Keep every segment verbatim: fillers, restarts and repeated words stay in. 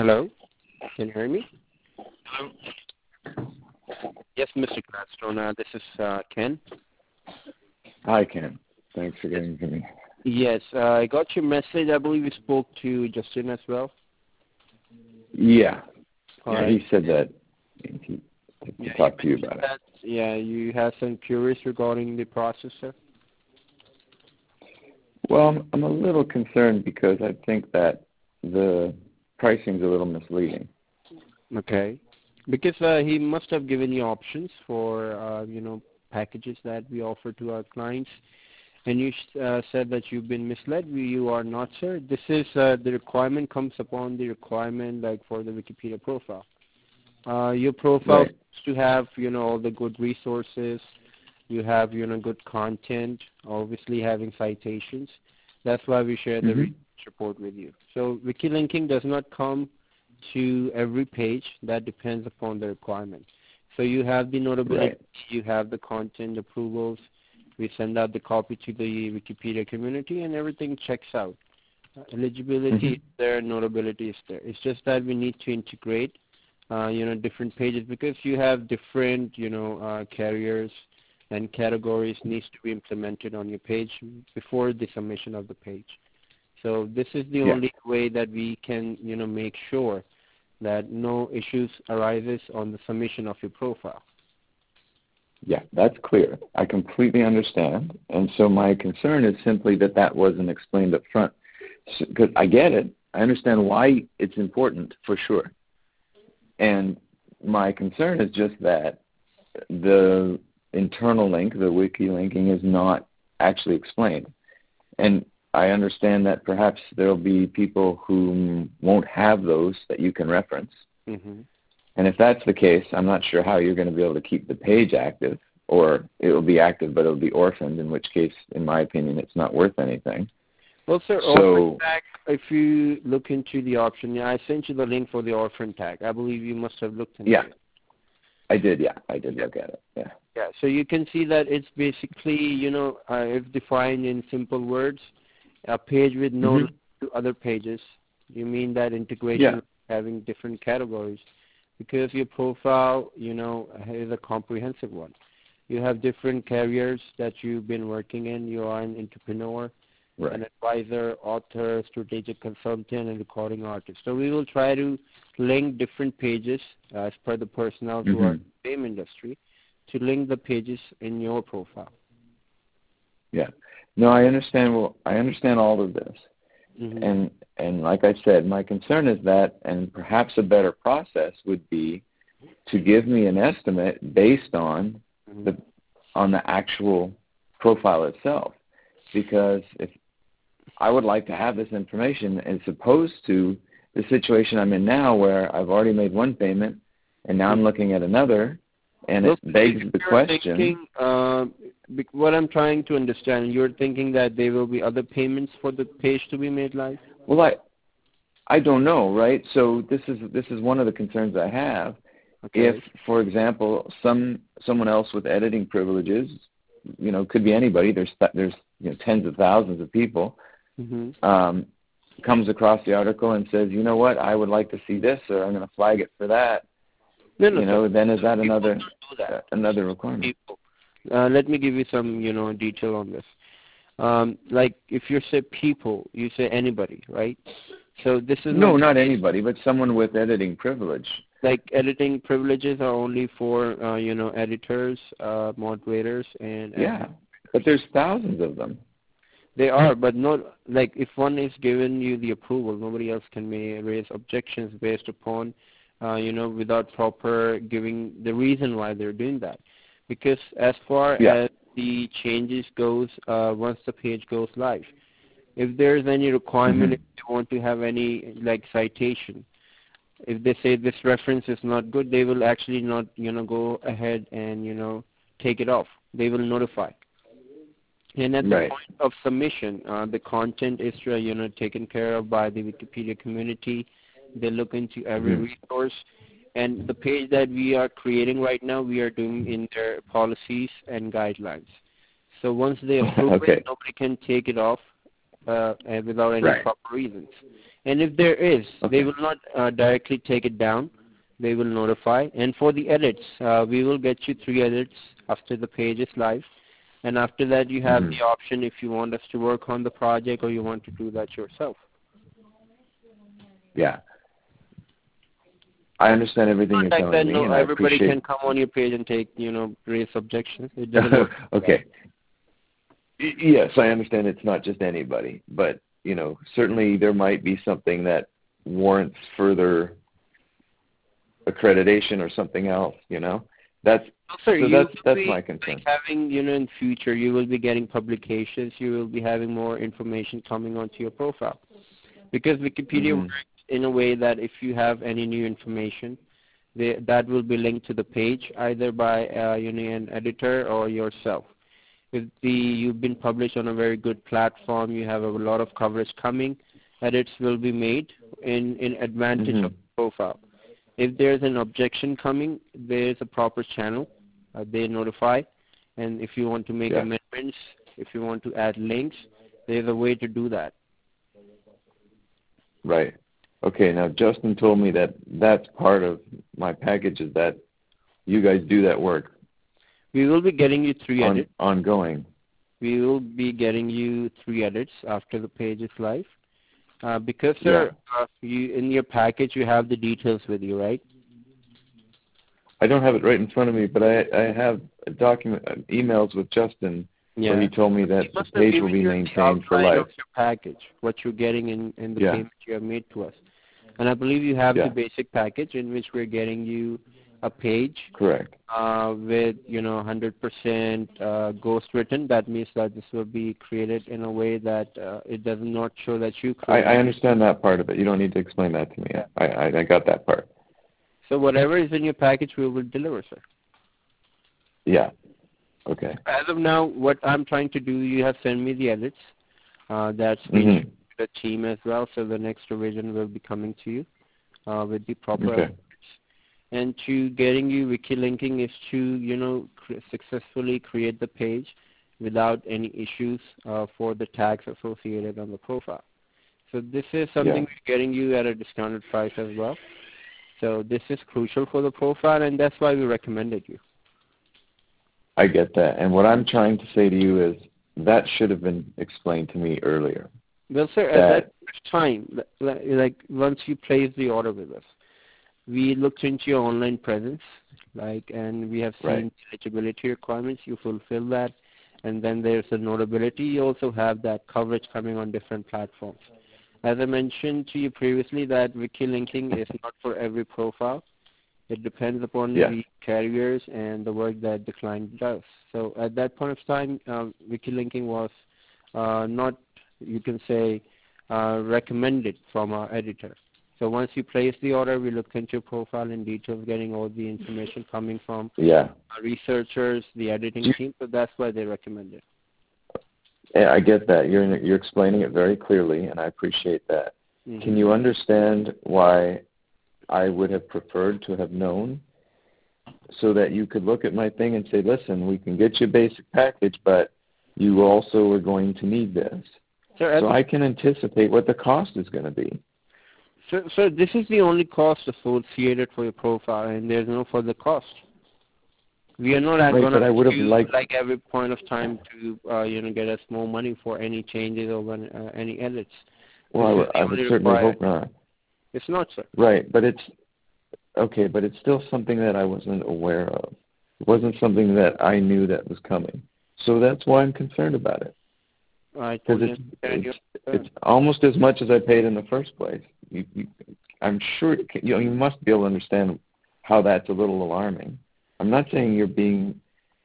Hello? Can you hear me? Hello? Yes, Mister Gladstone. Uh, this is uh, Ken. Hi, Ken. Thanks for getting to me. Yes, uh, I got your message. I believe you spoke to Justin as well. Yeah. All yeah, right. he said that he, to yeah, talk to you about that, it. Yeah, you have some queries regarding the processor? Well, I'm, I'm a little concerned because I think that the pricing is a little misleading. Okay. Because uh, he must have given you options for, uh, you know, packages that we offer to our clients. And you uh, said that you've been misled. You are not, sir. This is uh, the requirement comes upon the requirement, like for the Wikipedia profile. Uh, your profile Right. has to have, you know, all the good resources. You have, you know, good content. Obviously, having citations. That's why we share the Mm-hmm. research report with you. So, wiki linking does not come to every page. That depends upon the requirement. So, you have the notability. Right. You have the content approvals. We send out the copy to the Wikipedia community, and everything checks out. Uh, eligibility Mm-hmm. is there, notability is there. It's just that we need to integrate, uh, you know, different pages because you have different, you know, uh, carriers and categories needs to be implemented on your page before the submission of the page. So this is the Yeah. only way that we can, you know, make sure that no issues arises on the submission of your profile. Yeah, that's clear. I completely understand. And so my concern is simply that that wasn't explained up front. Because so, I get it. I understand why it's important, for sure. And my concern is just that the internal link, the wiki linking, is not actually explained. And I understand that perhaps there will be people who won't have those that you can reference. Mm-hmm. And if that's the case, I'm not sure how you're going to be able to keep the page active, or it will be active but it will be orphaned, in which case, in my opinion, it's not worth anything. Well, sir, so, orphan tag, if you look into the option, yeah, I sent you the link for the orphan tag. I believe you must have looked into yeah, it. I did, yeah. I did look at it, yeah. Yeah, so you can see that it's basically, you know, uh, if defined in simple words, a page with no mm-hmm. link to other pages. You mean that integration yeah. having different categories because your profile, you know, is a comprehensive one. You have different careers that you've been working in. You are an entrepreneur, right. an advisor, author, strategic consultant, and recording artist. So we will try to link different pages uh, as per the personnel who mm-hmm. are in the same industry to link the pages in your profile. Yeah. No, I understand. Well, I understand all of this. Mm-hmm. And and like I said, my concern is that, and perhaps a better process would be to give me an estimate based on mm-hmm. the on the actual profile itself, because if I would like to have this information as opposed to the situation I'm in now, where I've already made one payment and now I'm looking at another, and Look, it begs the question. Thinking, uh, what I'm trying to understand, you're thinking that there will be other payments for the page to be made live? Well, I I don't know, right? So this is this is one of the concerns I have. Okay. If, for example, some someone else with editing privileges, you know, could be anybody. There's there's you know, tens of thousands of people. Mm-hmm. Um, comes across the article and says, you know what, I would like to see this, or I'm going to flag it for that. No, no, you know, sir. then is that People another don't do that. uh, another requirement? People. Uh, let me give you some, you know, detail on this. Um, like if you say people, you say anybody, right? So this is no, not, not anybody, but someone with editing privilege. Like editing privileges are only for, uh, you know, editors, uh, moderators, and yeah, but there's thousands of them. They are, but not like if one is given you the approval, nobody else can may raise objections based upon, uh, you know, without proper giving the reason why they're doing that. Because as far yeah. as the changes goes, uh, once the page goes live, if there's any requirement, mm-hmm. if you want to have any like citation, if they say this reference is not good, they will actually not, you know, go ahead and, you know, take it off. They will notify. And at right. the point of submission, uh, the content is, uh, you know, taken care of by the Wikipedia community. They look into every mm-hmm. resource. And the page that we are creating right now, we are doing in their policies and guidelines. So once they approve okay. it, nobody can take it off uh, without any right. proper reasons. And if there is, Okay. they will not uh, directly take it down. They will notify. And for the edits, uh, we will get you three edits after the page is live. And after that, you have Mm-hmm. the option if you want us to work on the project or you want to do that yourself. Yeah. I understand everything you're Like telling that, me, no, and I everybody appreciate. can come on your page and take, you know, raise objections. It doesn't work. Okay. Y- Yes, I understand it's not just anybody, but you know, certainly there might be something that warrants further accreditation or something else. You know, that's No, sir, so you that's will that's be my concern. like having, you know, in future, you will be getting publications. You will be having more information coming onto your profile. Because Wikipedia Mm-hmm. works in a way that if you have any new information, they, that will be linked to the page either by uh, you know, an editor or yourself. If the, you've been published on a very good platform, you have a lot of coverage coming, edits will be made in, in advantage Mm-hmm. of the profile. If there's an objection coming, there's a proper channel. Uh, they notify. And if you want to make Yeah. amendments, if you want to add links, there's a way to do that. Right. Okay. Now Justin told me that that's part of my package is that you guys do that work. We will be getting you three on, edits. ongoing. We will be getting you three edits after the page is live. Uh, because, sir, Yeah. uh, you, in your package you have the details with you, right? I don't have it right in front of me, but I I have a document uh, emails with Justin Yeah. where he told me that the page will be maintained for life. Of your package, what you're getting in, in the Yeah. payment you have made to us. And I believe you have Yeah. the basic package in which we're getting you a page Correct. uh, with, you know, one hundred percent uh, ghost written. That means that this will be created in a way that uh, it does not show that you I, created I understand that part of it. You don't need to explain that to me. Yeah. I, I I got that part. So whatever is in your package, we will deliver, sir. Yeah. Okay. As of now, what I'm trying to do, you have sent me the edits. Uh, that's been Mm-hmm. shared with the team as well, so the next revision will be coming to you uh, with the proper Okay. edits. And to getting you wiki linking is to, you know, cr- successfully create the page without any issues uh, for the tags associated on the profile. So this is something Yeah. we're getting you at a discounted price as well. So this is crucial for the profile, and that's why we recommended you. I get that. And what I'm trying to say to you is that should have been explained to me earlier. Well, sir, That, at that time, li- like once you place the order with us, we looked into your online presence, like, and we have seen Right. eligibility requirements. You fulfill that, and then there's the notability. You also have that coverage coming on different platforms. As I mentioned to you previously, that wiki linking is not for every profile. It depends upon Yeah. the carriers and the work that the client does. So at that point of time, uh, wiki linking was uh, not, you can say, uh, recommended from our editor. So once you place the order, we look into your profile in detail, getting all the information coming from Yeah. our researchers, the editing You- team. So that's why they recommend it. Yeah, I get that. You're you're explaining it very clearly, and I appreciate that. Mm-hmm. Can you understand why I would have preferred to have known so that you could look at my thing and say, listen, we can get you a basic package, but you also are going to need this. Sir, So I can anticipate what the cost is going to be. So, so this is the only cost associated for your profile, and there's no further cost. We are not Right, going but I would to have use liked- like every point of time to uh, you know, get us more money for any changes or when, uh, any edits. Well, I This would, is the I would only certainly required. hope not. It's not, sir. Right, but it's okay, but it's still something that I wasn't aware of. It wasn't something that I knew that was coming. So that's why I'm concerned about it. I Because totally it's, understand it's, your it's almost as much as I paid in the first place. You, you, I'm sure it can, you know, you must be able to understand how that's a little alarming. I'm not saying you're being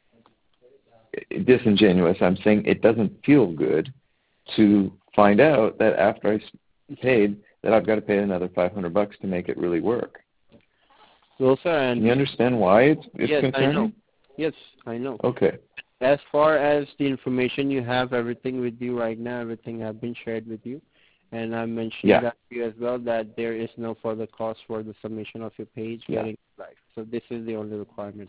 disingenuous. I'm saying it doesn't feel good to find out that after I paid that I've got to pay another five hundred bucks to make it really work. Well, sir, and Can you understand why it's, it's yes, concerning? I know. Yes, I know. Okay. As far as the information you have, everything with you right now, everything has been shared with you. And I'm mentioning Yeah. that to you as well, that there is no further cost for the submission of your page Yeah. getting live. So this is the only requirement.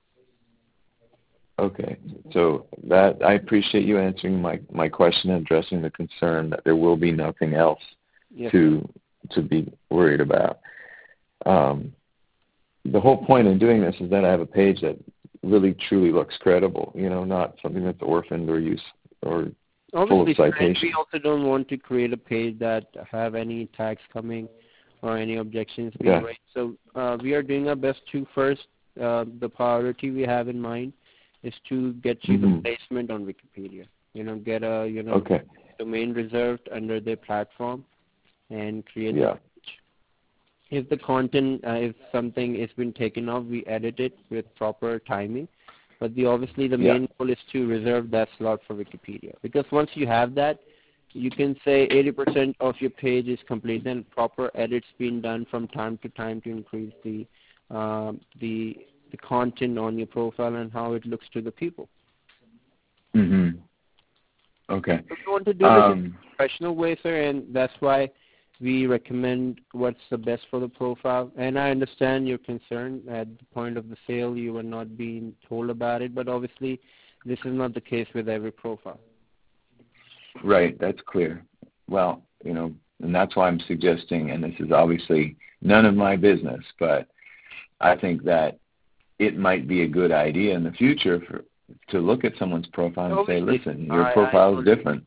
Okay. So that I appreciate you answering my, my question and addressing the concern that there will be nothing else Yes, to sir. to be worried about. Um, the whole point in doing this is that I have a page that really truly looks credible, you know, not something that's orphaned or use or Obviously, full of citations. we also don't want to create a page that have any tags coming or any objections being yeah. raised. So uh, we are doing our best to first, uh, the priority we have in mind is to get you mm-hmm. the placement on Wikipedia. You know, get a, you know, okay. domain reserved under their platform and create yeah. the page. If the content, uh, if something has been taken off, we edit it with proper timing. But the obviously the yeah. main goal is to reserve that slot for Wikipedia. Because once you have that, you can say eighty percent of your page is complete and proper edits being done from time to time to increase the uh, the the content on your profile and how it looks to the people. Mm-hmm. Okay. So we want to do um, this in a professional way, sir, and that's why we recommend what's the best for the profile. And I understand your concern. At the point of the sale, you were not being told about it, but obviously this is not the case with every profile. Right, that's clear. Well, you know, and that's why I'm suggesting, and this is obviously none of my business, but I think that it might be a good idea in the future for to look at someone's profile and Obviously, say, listen, your I, profile I is different.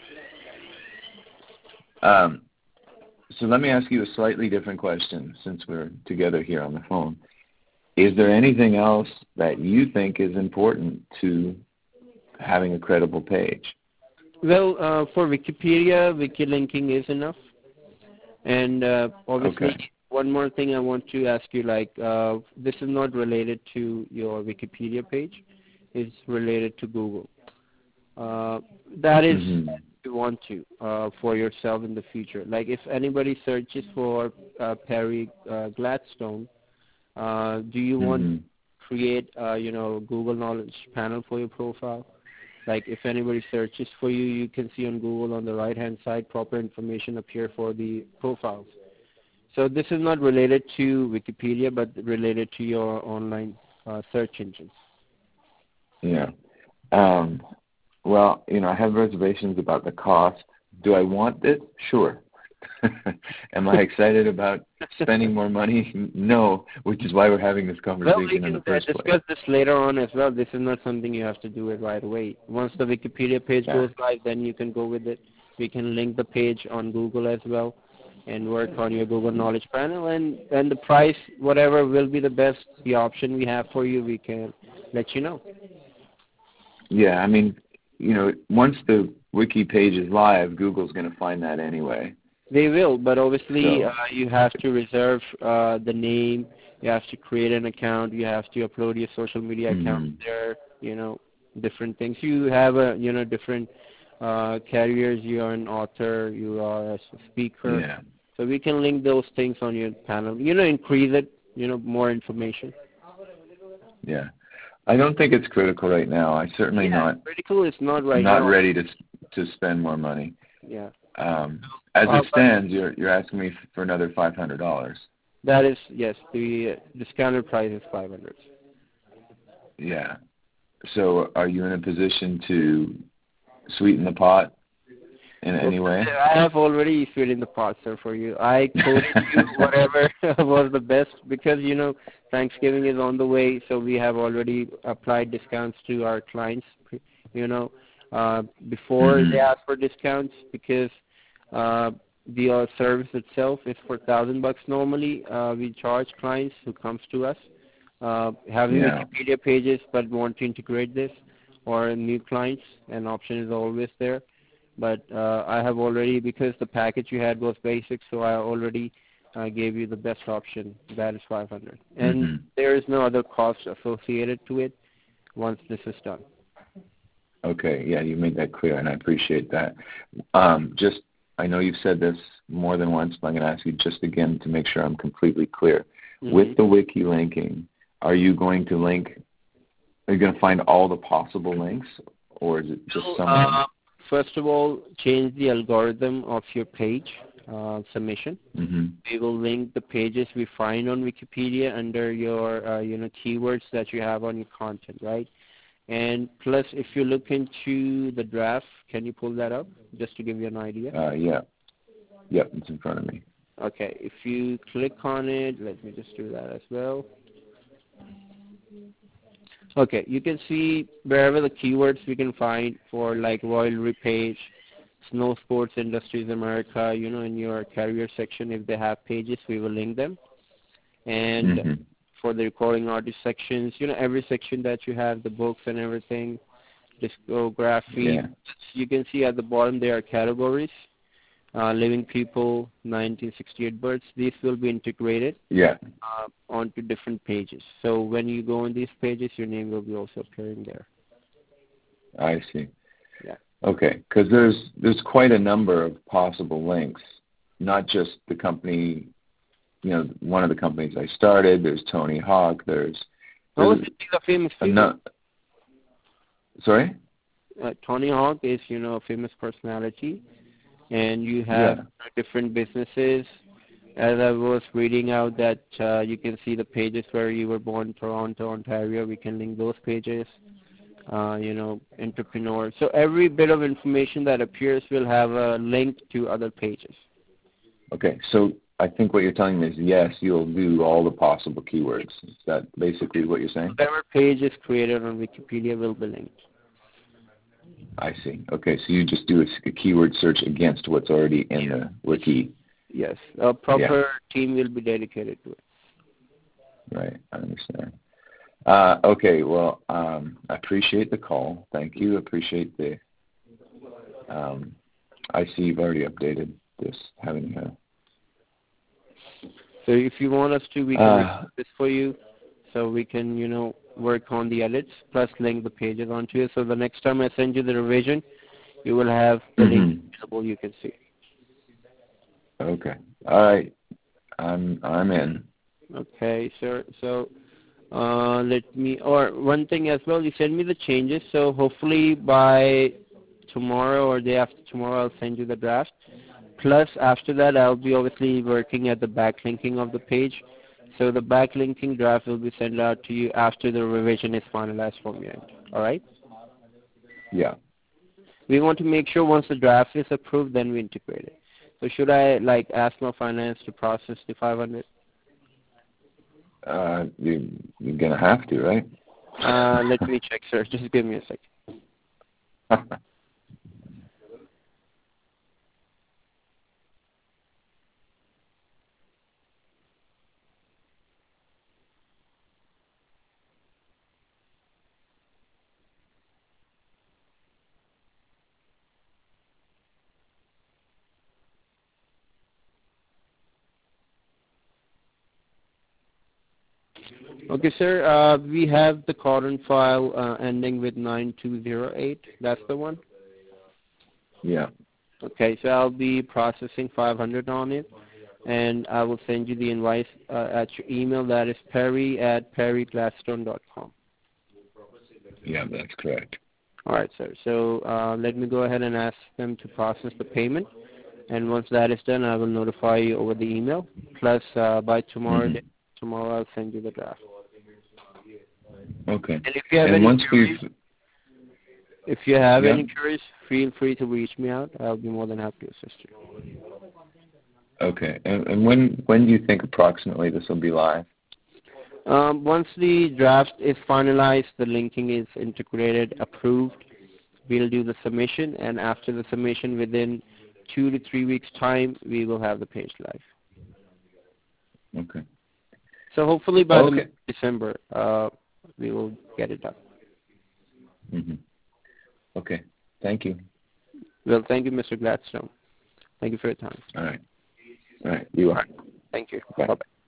Um, so let me ask you a slightly different question since we're together here on the phone. Is there anything else that you think is important to having a credible page? Well, uh, for Wikipedia, wiki linking is enough. And uh, obviously, okay. one more thing I want to ask you, like, uh, this is not related to your Wikipedia page. It's related to Google. Uh, that is mm-hmm. if you want to uh, for yourself in the future. Like, if anybody searches for uh, Perry uh, Gladstone, uh, do you mm-hmm. want to create, uh, you know, Google Knowledge Panel for your profile? Like, if anybody searches for you, you can see on Google on the right-hand side proper information appear for the profiles. So this is not related to Wikipedia, but related to your online uh, search engines. Yeah. Um, well, you know, I have reservations about the cost. Do I want it? Sure. Am I excited about spending more money? No, which is why we're having this conversation well, we in can the first discuss place. this later on as well. This is not something you have to do it right away. Once the Wikipedia page yeah. goes live, then you can go with it. We can link the page on Google as well and work on your Google Knowledge Panel. And, and the price, whatever will be the best, the option we have for you, we can let you know. Yeah, I mean, you know, once the wiki page is live, Google's going to find that anyway. They will, but obviously so. uh, you have to reserve uh, the name. You have to create an account. You have to upload your social media mm-hmm. account there. You know, different things. You have a you know different uh, careers. You are an author. You are a speaker. Yeah. So we can link those things on your panel. You know, increase it. You know, more information. Yeah. I don't think it's critical right now. I certainly yeah, not. Critical is not right I'm not now. ready to to spend more money. Yeah. Um, as uh, it stands, you're you're asking me for another five hundred dollars. That is yes. The discounted price is five hundred. Yeah. So, are you in a position to sweeten the pot in any way? I have already sweetened the pot, sir, for you. I quoted you whatever was the best because, you know, Thanksgiving is on the way, so we have already applied discounts to our clients, you know, uh, before mm-hmm. they ask for discounts because uh, the uh, service itself is for one thousand bucks normally. Uh, we charge clients who comes to us uh, having yeah. Wikipedia pages but want to integrate this, or new clients, an option is always there. But uh, I have already, because the package you had was basic, so I already uh, gave you the best option. That is five hundred, and mm-hmm. there is no other cost associated to it once this is done. Okay, yeah, you made that clear, and I appreciate that. Um, just, I know you've said this more than once, but I'm going to ask you just again to make sure I'm completely clear. Mm-hmm. With the wiki linking, are you going to link? Are you going to find all the possible links, or is it just some of them? Uh, First of all, change the algorithm of your page uh, submission. Mm-hmm. We will link the pages we find on Wikipedia under your, uh, you know, keywords that you have on your content, right? And plus, if you look into the draft, can you pull that up just to give you an idea? Uh, yeah. Yep, it's in front of me. Okay, if you click on it, let me just do that as well. Okay, you can see wherever the keywords we can find for like Royal Page, Snow Sports Industries America, you know, in your career section, if they have pages, we will link them. And mm-hmm. for the recording artist sections, you know, every section that you have, the books and everything, discography, yeah. you can see at the bottom there are categories. Uh, living people, nineteen sixty-eight births, these will be integrated yeah. uh, onto different pages. So when you go on these pages, your name will be also appearing there. I see. Yeah. Okay, because there's there's quite a number of possible links, not just the company, you know, one of the companies I started. There's Tony Hawk. There's, there's oh, he's a famous people. No, sorry? Uh, Tony Hawk is, you know, a famous personality. And you have yeah. different businesses. As I was reading out that uh, you can see the pages where you were born, Toronto, Ontario. We can link those pages. Uh, you know, entrepreneurs. So every bit of information that appears will have a link to other pages. Okay, so I think what you're telling me is yes, you'll do all the possible keywords. Is that basically what you're saying? Whatever page is created on Wikipedia will be linked. I see. Okay, so you just do a, a keyword search against what's already in the wiki. Yes, a proper yeah. team will be dedicated to it. Right, I understand. Uh, okay, well, um, I appreciate the call. Thank you. Appreciate the. Um, I see you've already updated this. Having a. So if you want us to, we can uh, this for you, so we can, you know, work on the edits, plus link the pages onto it. So the next time I send you the revision, you will have the mm-hmm. link available. You can see. Okay. All right. I'm I'm in. Okay, sir. So uh, let me. Or one thing as well. You send me the changes. So hopefully by tomorrow or day after tomorrow, I'll send you the draft. Plus after that, I'll be obviously working at the backlinking of the page. So the backlinking draft will be sent out to you after the revision is finalized from your end. All right? Yeah. We want to make sure once the draft is approved, then we integrate it. So should I like ask my finance to process the five hundred? Uh, you, you're gonna have to, right? Uh, let me check, sir. Just give me a second. Okay, sir. Uh, we have the current file uh, ending with nine two zero eight. That's the one? Yeah. Okay, so I'll be processing five hundred on it, and I will send you the invoice uh, at your email. That is perry at perry gladstone dot com. Yeah, that's correct. All right, sir. So uh, let me go ahead and ask them to process the payment. And once that is done, I will notify you over the email. Plus, uh, by tomorrow, mm-hmm. tomorrow I'll send you the draft. Okay. And if you have and any once queries, we've, if you have yeah. any queries, feel free to reach me out. I'll be more than happy to assist you. Okay. And, and when when do you think approximately this will be live? Um, once the draft is finalized, the linking is integrated, approved, we'll do the submission, and after the submission, within two to three weeks' time, we will have the page live. Okay. So hopefully by okay. the December, uh, we will get it done. Mm-hmm. Okay. Thank you. Well, thank you, Mister Gladstone. Thank you for your time. All right. All right. You are. Thank you. Bye. Bye-bye.